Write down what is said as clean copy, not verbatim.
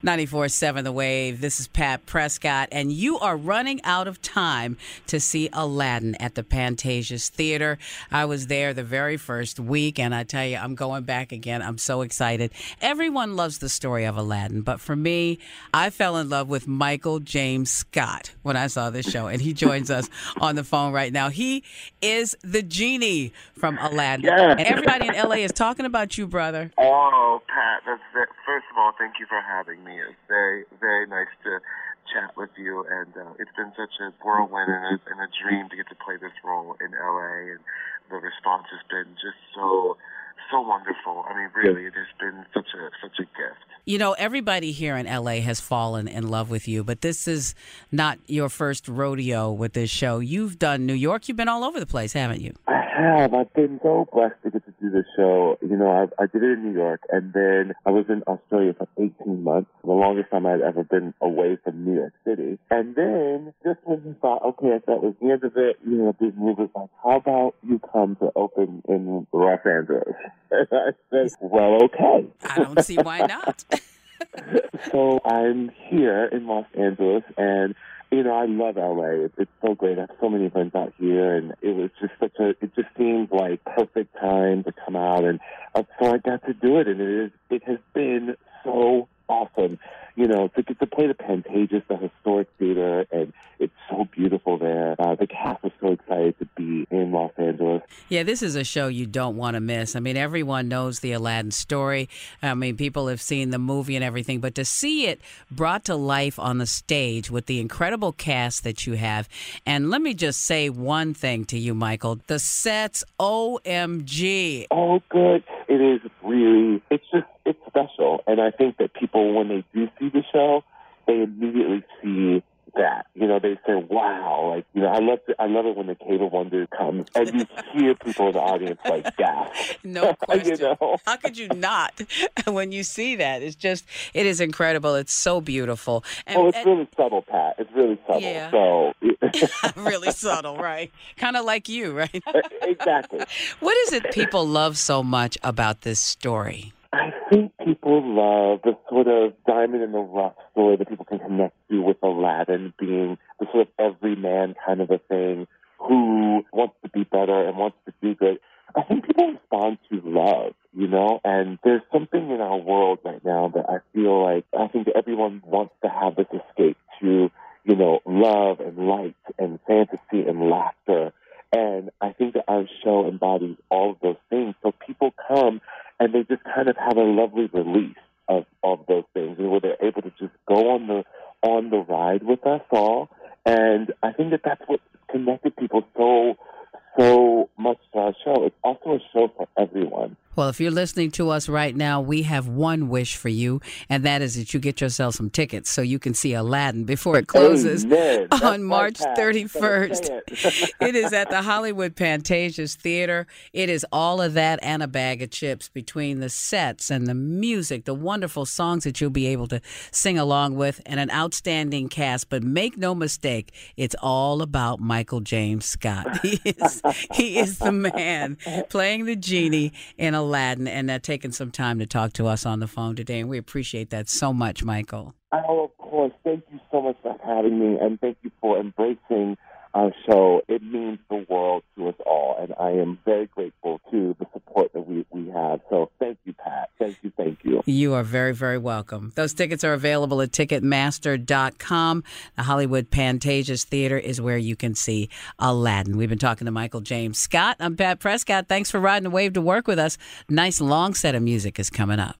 94.7 The Wave. This is Pat Prescott, and you are running out of time to see Aladdin at the Pantages Theater. I was there the very first week, and I tell you, I'm going back again. I'm so excited. Everyone loves the story of Aladdin, but for me, I fell in love with Michael James Scott when I saw this show, and he joins us on the phone right now. He is the genie from Aladdin. Yeah. And everybody in L.A. is talking about you, brother. Oh, Pat, first of all, thank you for having me. It's very, very nice to chat with you, and it's been such a whirlwind and a dream to get to play this role in L.A., and the response has been just so wonderful. I mean, really, it has been such a gift. You know, everybody here in L.A. has fallen in love with you, but this is not your first rodeo with this show. You've done New York. You've been all over the place, haven't you? I have. I've been so blessed to get to do this show. You know, I did it in New York, and then I was in Australia for 18 months, the longest time I'd ever been away from New York City. And then, just when we thought, okay, I thought it was the end of it, you know, this movie was like, how about you come to open in Los Angeles? And I said, well, okay. I don't see why not. So I'm here in Los Angeles, and you know, I love LA. It's so great. I have so many friends out here, and it was just it just seemed like perfect time to come out, and so I got to do it, and it has been so awesome, you know, to get to play the Pantages, the historic theater, and it's so beautiful there. The cast was so excited to be in Los Angeles. Yeah, this is a show you don't want to miss. I mean, everyone knows the Aladdin story. I mean, people have seen the movie and everything, but to see it brought to life on the stage with the incredible cast that you have. And let me just say one thing to you, Michael. The sets, OMG. Oh, good. It is really, it's special. And I think that people, when they do see the show, they immediately see that. You know, they say, wow. Like, you know, I love it when the Cave of Wonders comes and you hear people in the audience like gasp. No question. You know? How could you not when you see that? It's just, it is incredible. It's so beautiful. And, it's really subtle, Pat. It's really subtle. Yeah. So really subtle, right? Kind of like you, right? Exactly. What is it people love so much about this story? I think people love the sort of diamond in the rough story that people can connect to with Aladdin being the sort of everyman kind of a thing who wants to be better and wants to do good. I think people respond to love, you know, and there's something in our world right now that I think that everyone wants to have this escape to, you know, love and light and fantasy and laughter. And I think that our show embodies all of those things. So people come and they just kind of have a lovely release of those things, and where they're able to just go on the ride with us all. And I think that that's what connected people so much to our show. It's also a show for everyone. Well, if you're listening to us right now, we have one wish for you, and that is that you get yourself some tickets so you can see Aladdin before it closes on March 31st. It is at the Hollywood Pantages Theater. It is all of that and a bag of chips between the sets and the music, the wonderful songs that you'll be able to sing along with, and an outstanding cast. But make no mistake, it's all about Michael James Scott. He is the man playing the genie in Aladdin, and taking some time to talk to us on the phone today, and we appreciate that so much, Michael. Oh, of course. Thank you so much for having me, and thank you for embracing our show. It means the world to us all, and I am very grateful to the support that we have. So thank you, Pat. Thank you. You are very, very welcome. Those tickets are available at Ticketmaster.com. The Hollywood Pantages Theater is where you can see Aladdin. We've been talking to Michael James Scott. I'm Pat Prescott. Thanks for riding the wave to work with us. Nice long set of music is coming up.